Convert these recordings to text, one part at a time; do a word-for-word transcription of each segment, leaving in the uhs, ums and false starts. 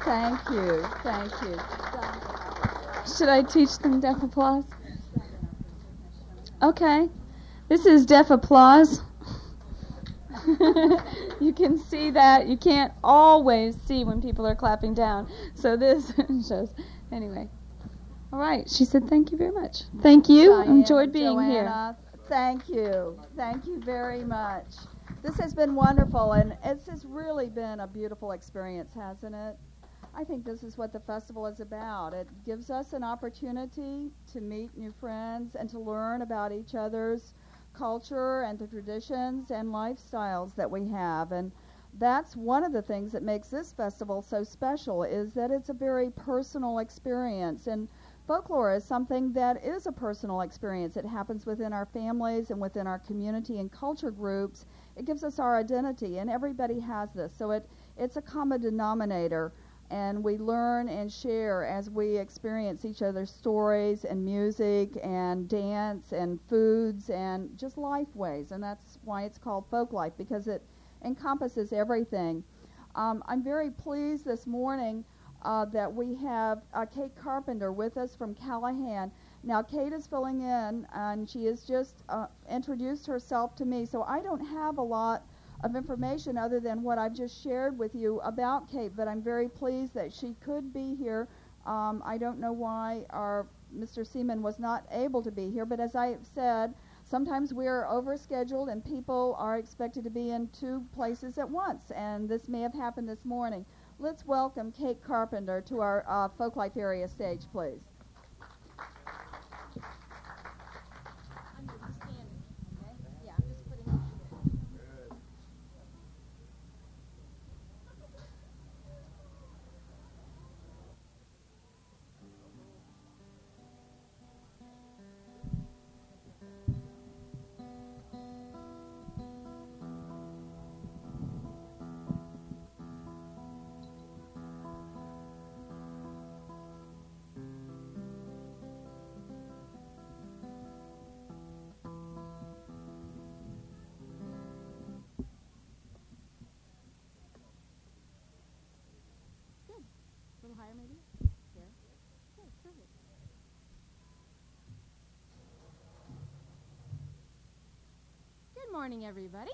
Thank you. Thank you. Should I teach them deaf applause? Okay. This is deaf applause. You can see that. You can't always see when people are clapping down. So this shows. Anyway. All right. She said thank you very much. Thank you. Diane, Enjoyed being Joanna, here. Thank you. Thank you very much. This has been wonderful, and it's has really been a beautiful experience, hasn't it? I think this is what the festival is about. It gives us an opportunity to meet new friends and to learn about each other's culture and the traditions and lifestyles that we have. And that's one of the things that makes this festival so special, is that it's a very personal experience. And folklore is something that is a personal experience. It happens within our families and within our community and culture groups. It gives us our identity, and everybody has this. So it it's a common denominator, and we learn and share as we experience each other's stories and music and dance and foods and just life ways. And that's why it's called Folk Life, because it encompasses everything. Um, I'm very pleased this morning uh, that we have uh, Kate Carpenter with us from Callahan. Now, Kate is filling in, and she has just uh, introduced herself to me, so I don't have a lot of information other than what I've just shared with you about Kate, but I'm very pleased that she could be here. Um, I don't know why our Mister Seaman was not able to be here, but as I said, sometimes we're overscheduled and people are expected to be in two places at once, and this may have happened this morning. Let's welcome Kate Carpenter to our uh, Folk Life area stage, please. Higher maybe? There. Okay, perfect. Good morning, everybody.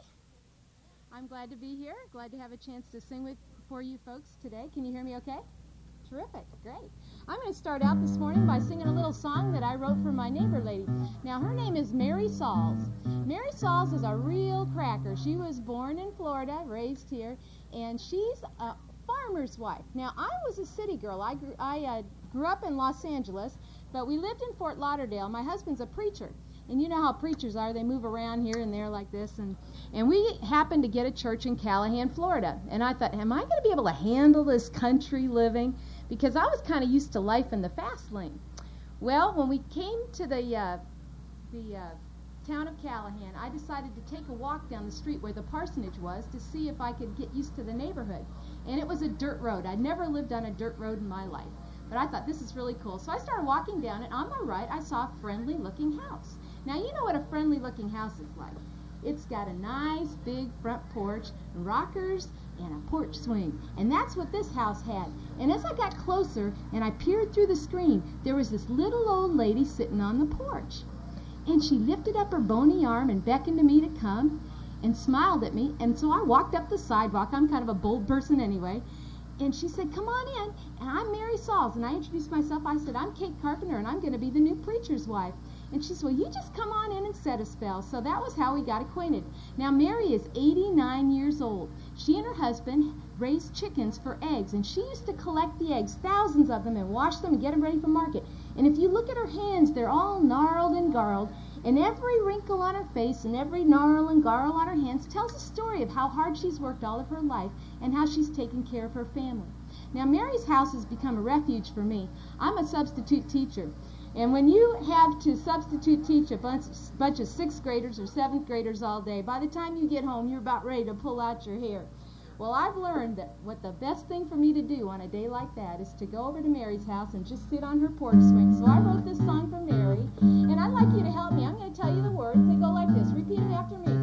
I'm glad to be here. Glad to have a chance to sing with for you folks today. Can you hear me okay? Terrific. Great. I'm going to start out this morning by singing a little song that I wrote for my neighbor lady. Now, her name is Mary Sauls. Mary Sauls is a real cracker. She was born in Florida, raised here, and she's a farmer's wife. Now, I was a city girl. I grew, I uh, grew up in Los Angeles, but we lived in Fort Lauderdale. My husband's a preacher, and you know how preachers are. They move around here and there like this, and, and we happened to get a church in Callahan, Florida, and I thought, am I going to be able to handle this country living? Because I was kind of used to life in the fast lane. Well, when we came to the, uh, the uh, town of Callahan, I decided to take a walk down the street where the parsonage was to see if I could get used to the neighborhood. And it was a dirt road. I'd never lived on a dirt road in my life. But I thought, this is really cool. So I started walking down, and on my right, I saw a friendly-looking house. Now, you know what a friendly-looking house is like. It's got a nice, big front porch, rockers, and a porch swing. And that's what this house had. And as I got closer, and I peered through the screen, there was this little old lady sitting on the porch. And she lifted up her bony arm and beckoned to me to come and smiled at me. And so I walked up the sidewalk. I'm kind of a bold person anyway. And she said, come on in. And I'm Mary Sauls. And I introduced myself. I said, I'm Kate Carpenter, and I'm going to be the new preacher's wife. And she said, well, you just come on in and set a spell. So that was how we got acquainted. Now, Mary is eighty-nine years old. She and her husband raised chickens for eggs. And she used to collect the eggs, thousands of them, and wash them and get them ready for market. And if you look at her hands, they're all gnarled and garled. And every wrinkle on her face and every gnarl and garl on her hands tells a story of how hard she's worked all of her life and how she's taken care of her family. Now, Mary's house has become a refuge for me. I'm a substitute teacher. And when you have to substitute teach a bunch, bunch of sixth graders or seventh graders all day, by the time you get home, you're about ready to pull out your hair. Well, I've learned that what the best thing for me to do on a day like that is to go over to Mary's house and just sit on her porch swing. So I wrote this song for Mary, and I'd like you to help me. I'm going to tell you the words. They go like this. Repeat it after me.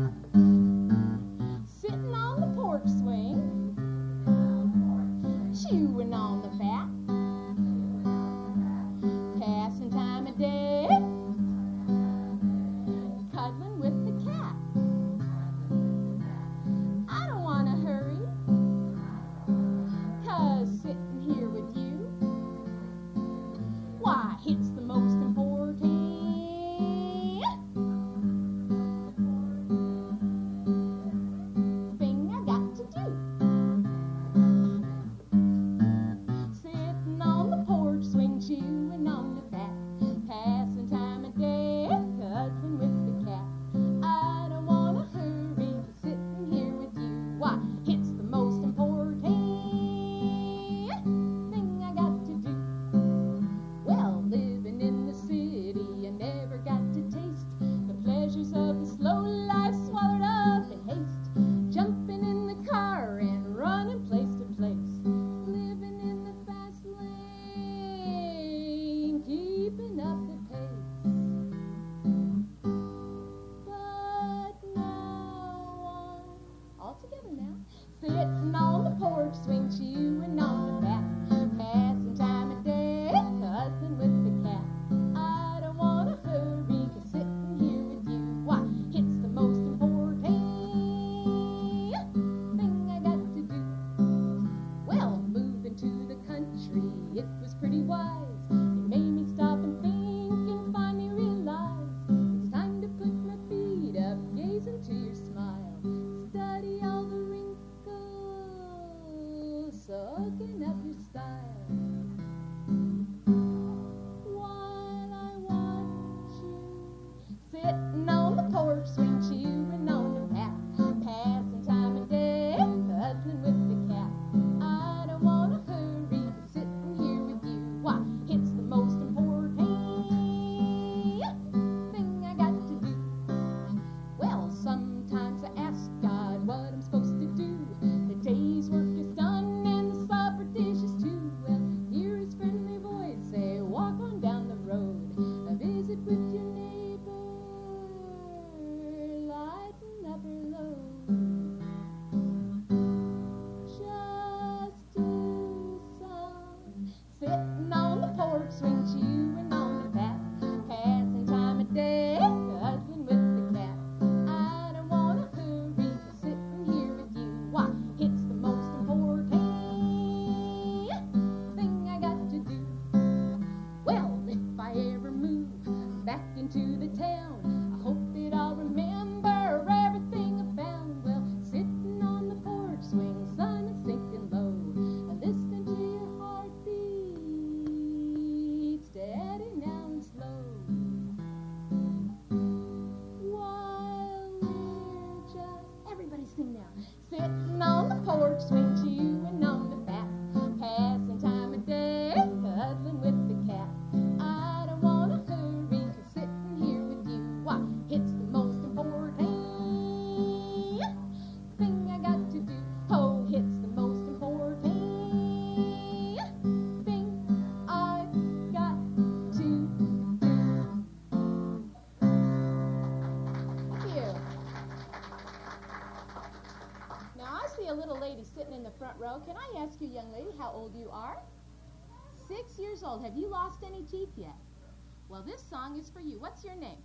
Sitting on the porch swing, chewing on the it's the most important thing I got to do. Oh, it's the most important thing I got to do. Thank you. Now I see a little lady sitting in the front row. Can I ask you, young lady, how old you are? Six years old. Have you lost any teeth yet? Well, this song is for you. What's your name?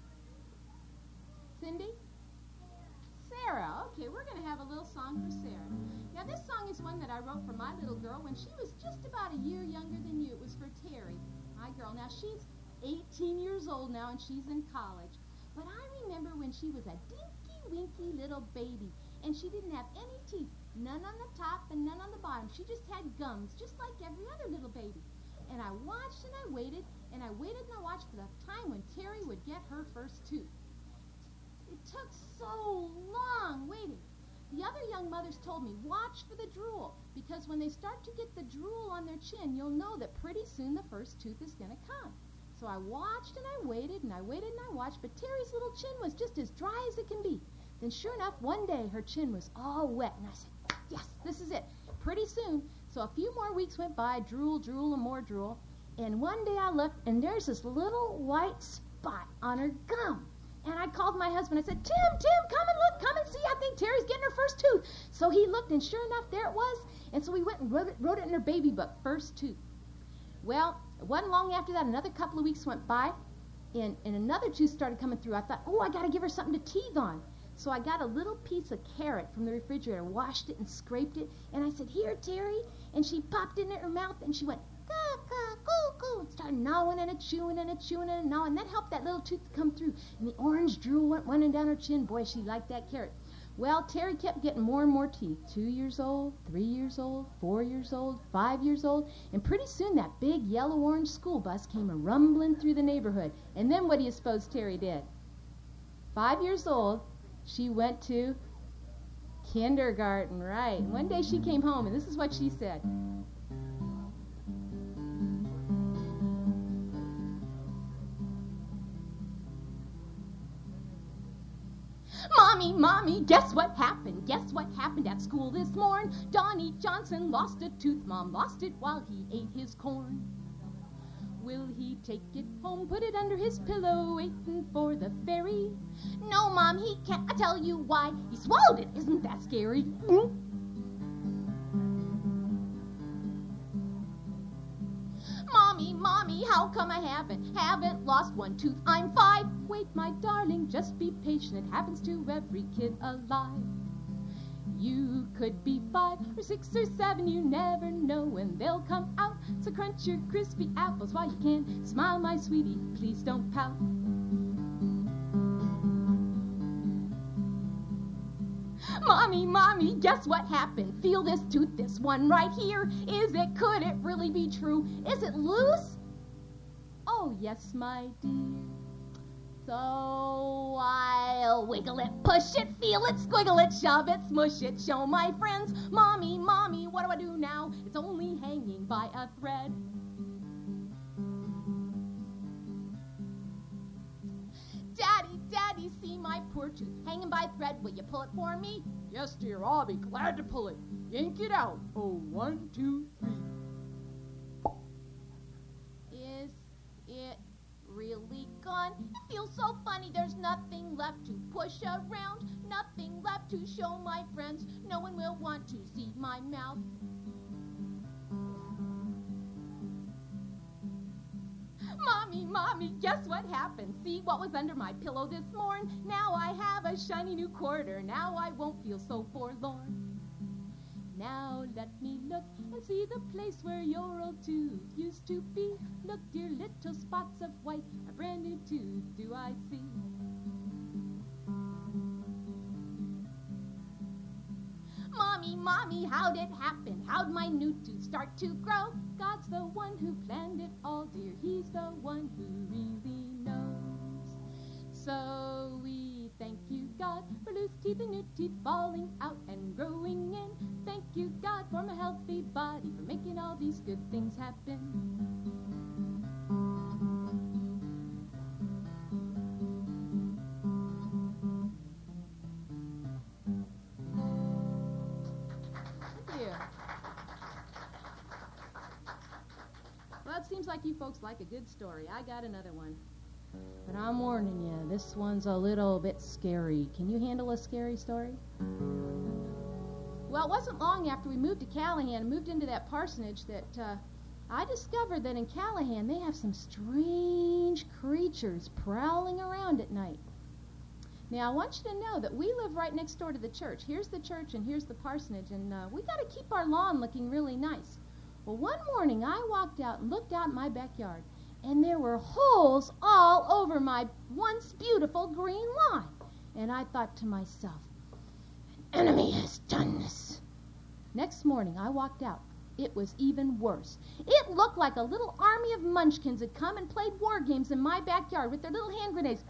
Cindy? Sarah. Okay, we're going to have a little song for Sarah. Now, this song is one that I wrote for my little girl when she was just about a year younger than you. It was for Terry, my girl. Now, she's eighteen years old now, and she's in college. But I remember when she was a dinky-winky little baby, and she didn't have any teeth, none on the top and none on the bottom. She just had gums, just like every other little baby. And I watched and I waited, and I waited and I watched for the time when Terry would get her first tooth. It took so long waiting. The other young mothers told me, watch for the drool, because when they start to get the drool on their chin, you'll know that pretty soon the first tooth is going to come. So I watched and I waited and I waited and I watched, but Terry's little chin was just as dry as it can be. Then sure enough, one day her chin was all wet, and I said, yes, this is it. Pretty soon. So a few more weeks went by, drool, drool, and more drool. And one day I looked, and there's this little white spot on her gum. And I called my husband. I said, Tim, Tim, come and look. Come and see. I think Terry's getting her first tooth. So he looked, and sure enough, there it was. And so we went and wrote it, wrote it in her baby book, first tooth. Well, it wasn't long after that. Another couple of weeks went by, and, and another tooth started coming through. I thought, oh, I got to give her something to teeth on. So I got a little piece of carrot from the refrigerator, washed it and scraped it, and I said, here, Terry. And she popped it in her mouth, and she went, caw, caw, coo, coo, and started gnawing and a chewing and a chewing and a gnawing. And that helped that little tooth to come through. And the orange drool went running down her chin. Boy, she liked that carrot. Well, Terry kept getting more and more teeth. Two years old, three years old, four years old, five years old. And pretty soon that big yellow-orange school bus came a-rumbling through the neighborhood. And then what do you suppose Terry did? Five years old, she went to kindergarten, right. One day she came home, and this is what she said. Mommy, Mommy, guess what happened? Guess what happened at school this morn? Donnie Johnson lost a tooth. Mom lost it while he ate his corn. Will he take it home, put it under his pillow, waiting for the ferry? No, Mom, he can't. I tell you why. He swallowed it. Isn't that scary? Mm? Mommy, Mommy, how come I haven't, haven't lost one tooth? I'm five. Wait, my darling, just be patient. It happens to every kid alive. You could be five or six or seven, you never know when they'll come out. So crunch your crispy apples while you can. Smile, my sweetie, please don't pout. Mommy, Mommy, guess what happened? Feel this tooth, this one right here. Is it, could it really be true? Is it loose? Oh, yes, my dear. So I'll wiggle it, push it, feel it, squiggle it, shove it, smush it, show my friends. Mommy, Mommy, what do I do now? It's only hanging by a thread. Daddy, Daddy, see my poor tooth hanging by a thread. Will you pull it for me? Yes, dear, I'll be glad to pull it. Yank it out. Oh, one, two, three. Is it really gone? It feels so funny. There's nothing left to push around, nothing left to show my friends. No one will want to see my mouth. Mommy, Mommy, guess what happened? See what was under my pillow this morn? Now I have a shiny new quarter. Now I won't feel so forlorn. Now let me look and see the place where your old tooth used to be. Look, dear little spots of white, a brand new tooth do I see. Mommy, Mommy, how'd it happen? How'd my new tooth start to grow? God's the one who planned it all, dear. He's the one who really knows. So we thank you, God, for loose teeth and new teeth falling out and growing in. Thank you, God, for my healthy body, for making all these good things happen. seems like you folks like a good story. I got another one. But I'm warning you, this one's a little bit scary. Can you handle a scary story? Well, it wasn't long after we moved to Callahan and moved into that parsonage that uh, I discovered that in Callahan they have some strange creatures prowling around at night. Now, I want you to know that we live right next door to the church. Here's the church and here's the parsonage, and uh, we got to keep our lawn looking really nice. Well, one morning I walked out and looked out in my backyard, and there were holes all over my once beautiful green lawn. And I thought to myself, an enemy has done this. Next morning I walked out. It was even worse. It looked like a little army of munchkins had come and played war games in my backyard with their little hand grenades.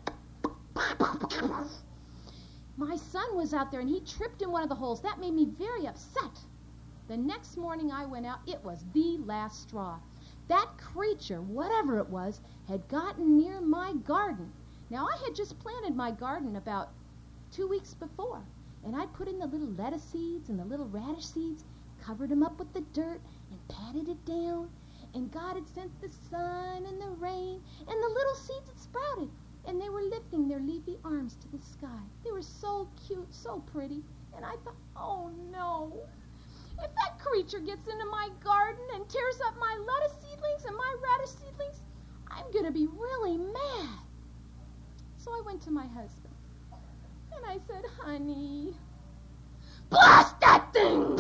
My son was out there, and he tripped in one of the holes. That made me very upset. The next morning I went out. It was the last straw. That creature, whatever it was, had gotten near my garden. Now, I had just planted my garden about two weeks before, and I'd put in the little lettuce seeds and the little radish seeds, covered them up with the dirt, and patted it down. And God had sent the sun and the rain, and the little seeds had sprouted, and they were lifting their leafy arms to the sky. They were so cute, so pretty. And I thought, oh no, if that creature gets into my garden and tears up my lettuce seedlings and my radish seedlings, I'm going to be really mad. So I went to my husband, and I said, honey, blast that thing!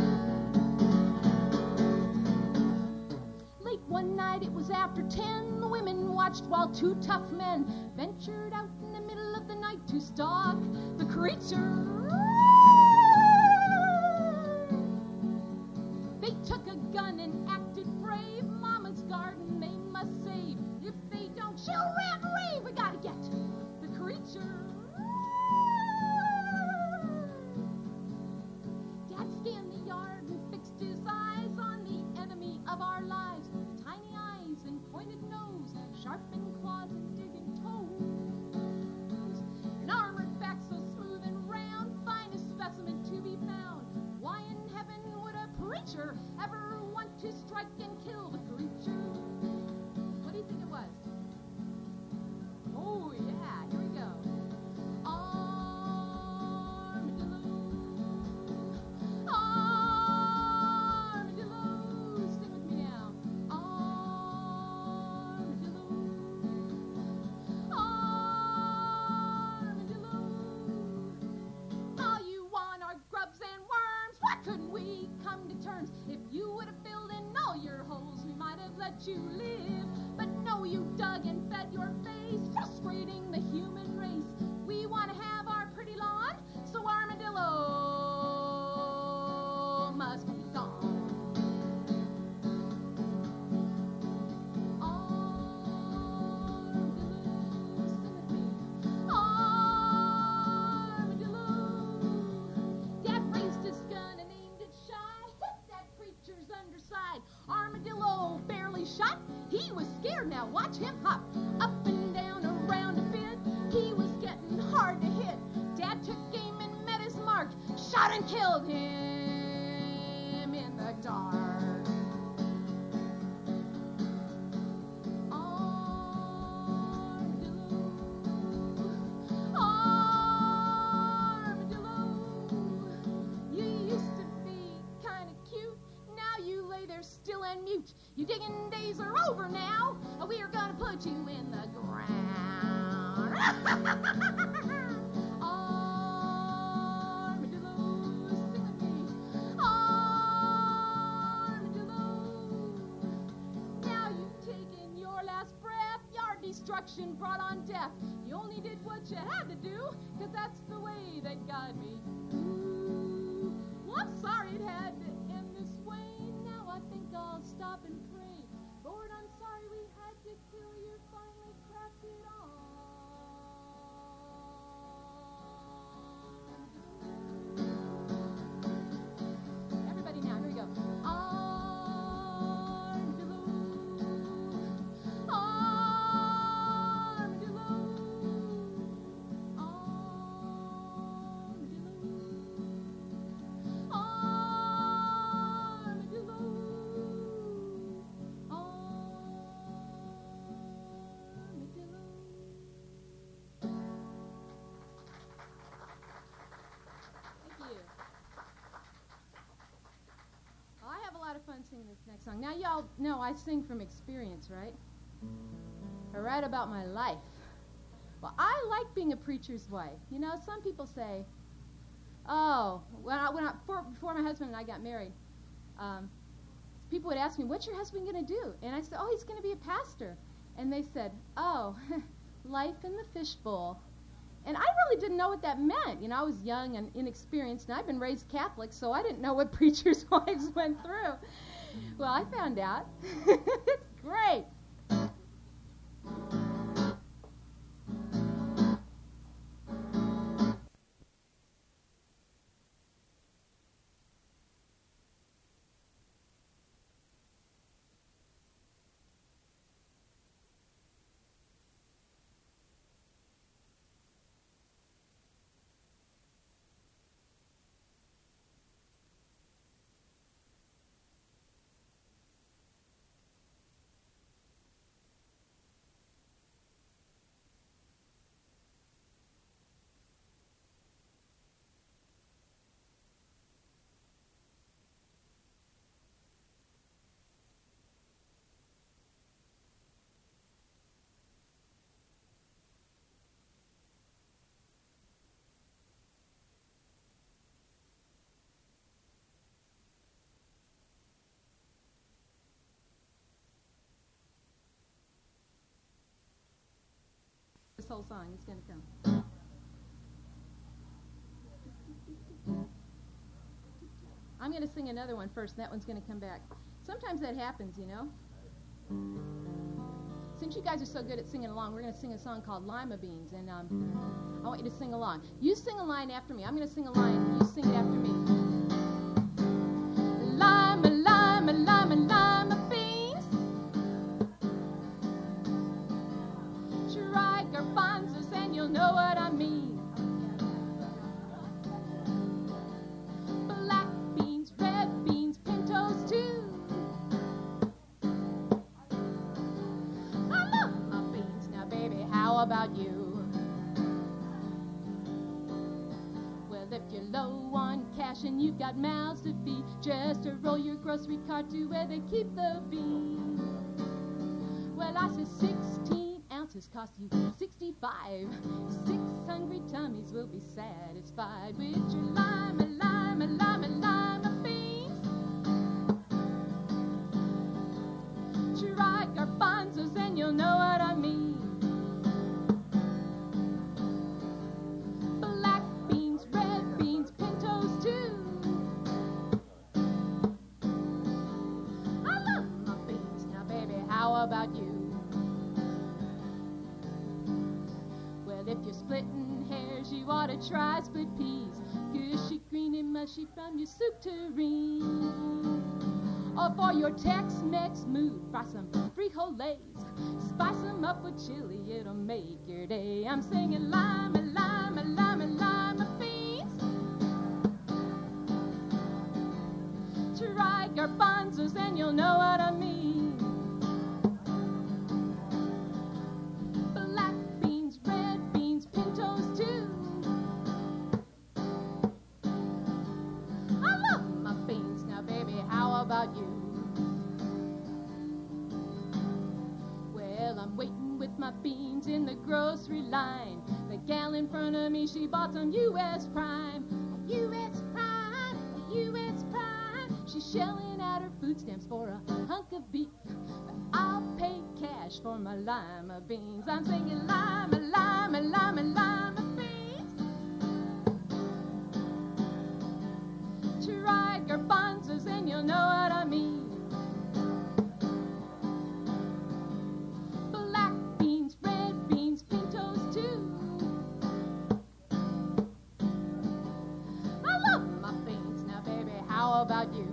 Late one night, it was after ten, the women watched while two tough men ventured out in the middle of the night to stalk the creature. They took a gun and acted brave. Mama's garden they must save. If they don't, she'll rant and rave. We gotta get the creature. Dad scanned the yard and fixed his eyes on the enemy of our lives. Tiny eyes and pointed nose, sharpened claws and digging toes. An armored back so smooth and round, finest specimen to be found. Why in heaven would a preacher ever want to strike and kill the creature? What do you think it was? Oh, yeah, here we go. Armadillo. Armadillo. Sing with me now. Armadillo. Armadillo. All you want are grubs and worms. Why couldn't we come to terms? If you would have filled in all your holes, we might have let you live. But no, you dug and fed your face, frustrating the human race. We want to have our pretty lawn, so Armadillo must be gone. Armadillo, sing with me. Armadillo. Dad raised his gun and aimed it shy, hit that creature's underside. Armadillo barely shot. He was scared. Now watch him hop up and down around a bit. He was getting hard to hit. Dad took aim and met his mark, shot and killed him in the dark. Armadillo, Armadillo, you used to be kind of cute. Now you lay there still and mute. Your digging days are over now. We are gonna put you in the ground. Armadillo, sing with me. Armadillo. Now you've taken your last breath. Your destruction brought on death. You only did what you had to do, 'cause that's the way that God made you. Well, I'm sorry it had to end this way. Now I think I'll stop and pray. Lord, I'm sorry we had to kill you. Finally cracked it on. Everybody now, here we go. Armadillo. Armadillo. Armadillo. singing this next song. Now, y'all know I sing from experience, right? I write about my life. Well, I like being a preacher's wife. You know, some people say, oh, when I, when I, before, before my husband and I got married, um, people would ask me, what's your husband going to do? And I said, oh, he's going to be a pastor. And they said, oh, life in the fishbowl. And I really didn't know what that meant. You know, I was young and inexperienced, and I've been raised Catholic, so I didn't know what preachers' wives went through. Well, I found out. It's great. This whole song is going to come. I'm going to sing another one first, and that one's going to come back. Sometimes that happens, you know. Since you guys are so good at singing along, we're going to sing a song called Lima Beans, and um, I want you to sing along. You sing a line after me. I'm going to sing a line, and you sing it after me. Lima, lima, lima, lima beans. Try garbanzos, and you'll know what I mean. Black beans, red beans, pintos too. I love my beans. Now, baby, how about you? Well, if you're low on cash and you've got mouths to feed, just to roll your grocery cart to where they keep the beans. Well, I said sixteen ounces cost you sixty-five. Six hungry tummies will be satisfied with your lima, lima, lima, lima beans. Try garbanzos and you'll know what I mean. Black beans, red beans, pintos too. I love my beans. Now, baby, how about you? If you're splitting hairs, you ought to try split peas. Gushy, green, and mushy from your soup tureen. Or for your Tex-Mex mood, fry some frijoles. Spice them up with chili, it'll make your day. I'm singing lima, lima, lima, lima beans. Try garbanzos and you'll know what I mean. About you. Well, I'm waiting with my beans in the grocery line. The gal in front of me, she bought some U S Prime. U S Prime, U S Prime. She's shelling out her food stamps for a hunk of beef, but I'll pay cash for my lima beans. I'm singing lima, lima, lima, lima beans. Try garbanzos and you'll know what I mean. Black beans, red beans, pintos too. I love my beans. Now, baby, how about you?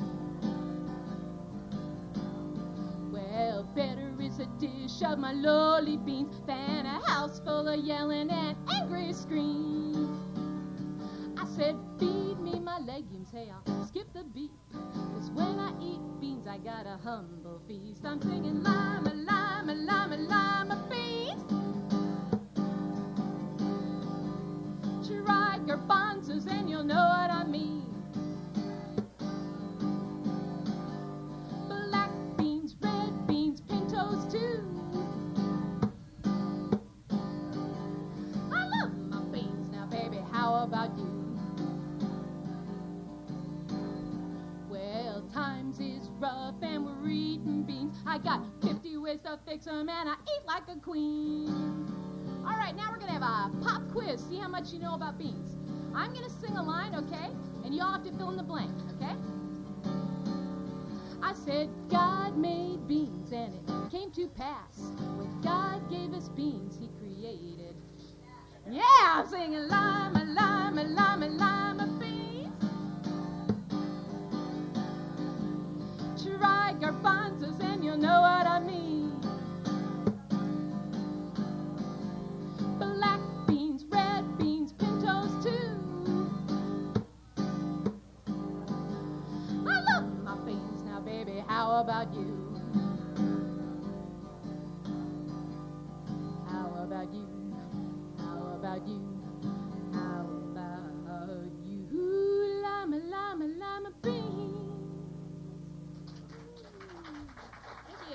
Well, better is a dish of my lowly beans than a house full of yelling and angry screams. I said, feed me my legumes, hey, I'll skip the beef, 'cause when I eat beans, I got a humble feast. I'm singing lima, lima, lima, lima beans. Try garbanzos and you'll know what I mean. how about you? Well, times is rough and we're eating beans. I got fifty ways to fix 'em and I eat like a queen. All right, now we're going to have a pop quiz. See how much you know about beans. I'm going to sing a line, okay? And you all have to fill in the blank, okay? I said, God made beans and it came to pass. When God gave us beans, he created. Yeah, I'm singing lima, lima, lima, lima beans. Try garbanzos and you'll know what I mean. Black beans, red beans, pintos too. I love my beans now, baby. How about you? How about you? How about you? How about you? Lima, lima, lima beans. Thank you.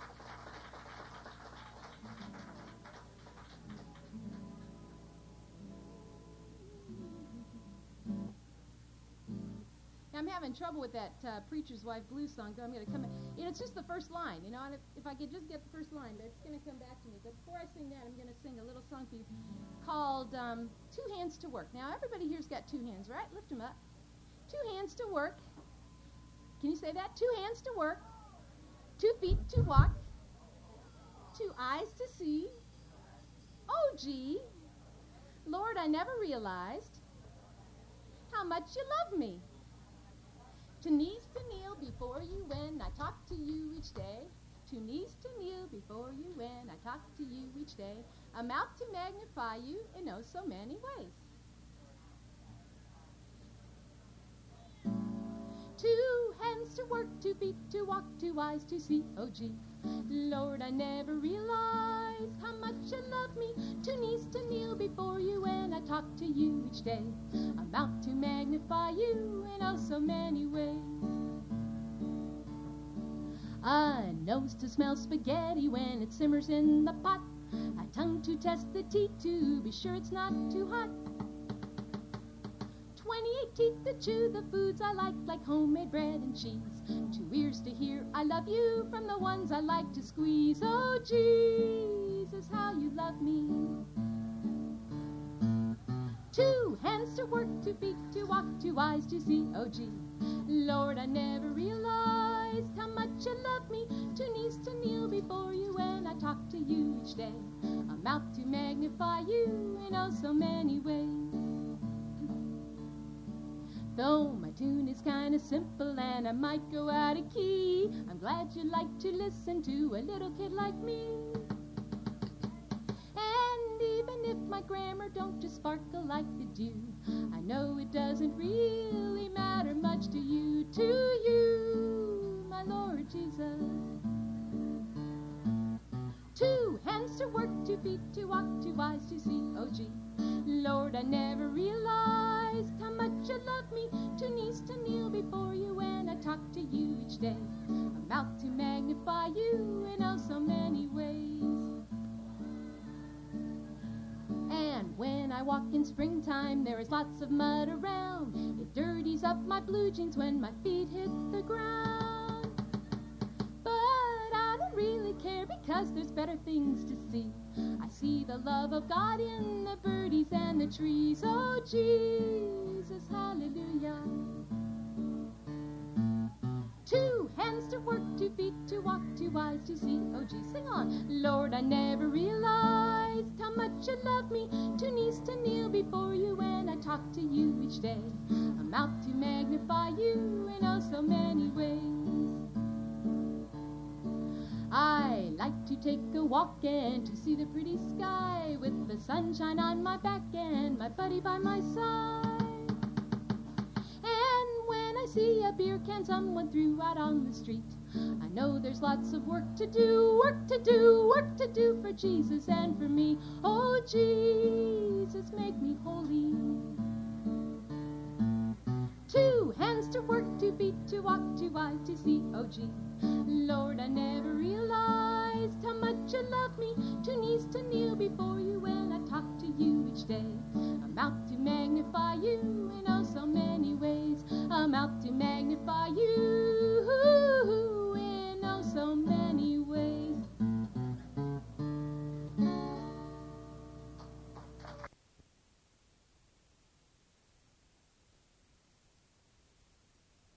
Now, I'm having trouble with that uh, Preacher's Wife Blues song, so I'm going to come in. You know, it's just the first line, you know, and if, if I could just get the first line, but it's going to come back to me. But before I sing that, I'm going to sing a little song for you called um, Two Hands to Work. Now, everybody here's got two hands, right? Lift them up. Two hands to work. Can you say that? Two hands to work. Two feet to walk. Two eyes to see. Oh, gee. Lord, I never realized how much you love me. To knees to kneel before you when I talk to you each day. To knees to kneel before you when I talk to you each day. A mouth to magnify you in oh so many ways. Two hands to work, two feet to walk, two eyes to see. Oh gee, Lord, I never realized how much you love me. Two knees to kneel before you when I talk to you each day. A mouth to magnify you in oh so many ways. A nose to smell spaghetti when it simmers in the pot. A tongue to test the tea to be sure it's not too hot. Twenty-eight teeth to chew the foods I like, like homemade bread and cheese. Two ears to hear I love you from the ones I like to squeeze. Oh, Jesus, how you love me. Two hands to work, two feet to walk, two eyes to see. Oh, gee, Lord, I never realized how much you love me. Two knees to kneel before you when I talk to you each day. A mouth to magnify you in oh so many ways. Though my tune is kind of simple and I might go out of key, I'm glad you like to listen to a little kid like me. And even if my grammar don't just sparkle like the dew, I know it doesn't really matter much to you, to you, my Lord Jesus. Two hands to work, two feet to walk, two eyes to see. Oh gee, Lord, I never realized how much you love me. Two knees to kneel before you when I talk to you each day. A mouth to magnify you in oh so many ways. And when I walk in springtime, there is lots of mud around. It dirties up my blue jeans when my feet hit the ground. But I don't really care because there's better things to see. I see the love of God in the birdies and the trees. Oh, Jesus, hallelujah. Two hands to work, two feet to walk, two eyes to see. Oh, gee, sing on. Lord, I never realized how much you love me. Two knees to kneel before you when I talk to you each day. A mouth to magnify you in oh so many ways. I like to take a walk and to see the pretty sky with the sunshine on my back and my buddy by my side. And when I see a beer can someone threw out on the street, I know there's lots of work to do, work to do, work to do for Jesus and for me. Oh, Jesus, make me holy. Two hands to work, two feet to walk, two eyes to see. Oh, gee, Lord, I never realized how much you love me. Two knees to kneel before you when I talk to you each day. A mouth to magnify you in oh so many ways. I'm out to magnify you.